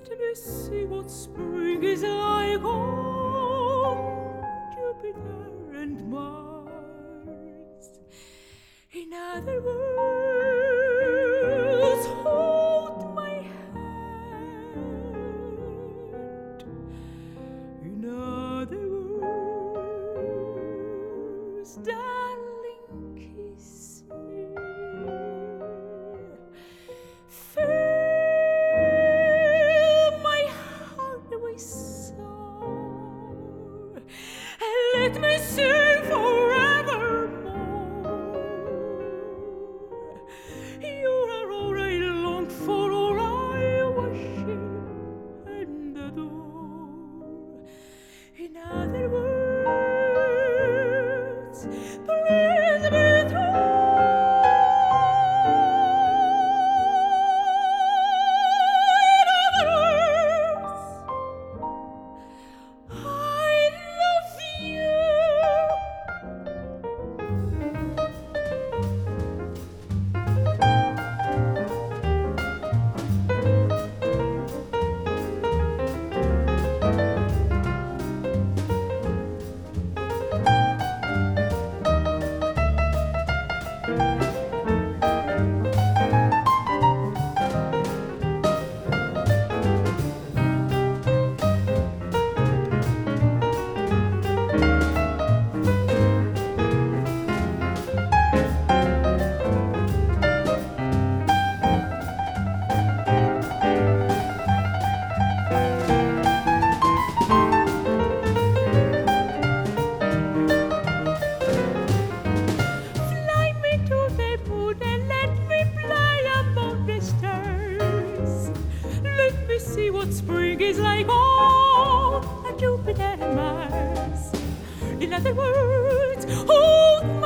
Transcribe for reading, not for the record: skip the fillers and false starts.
Let me see what spring is like on Jupiter and Mars. In other words, hold my hand. In other words, darling, kiss me. Fill my heart with song and let me sing forevermore. You are all I long for, all I worship and adore. In other words, please be true. See what spring is like on Jupiter and Mars. In other words, hold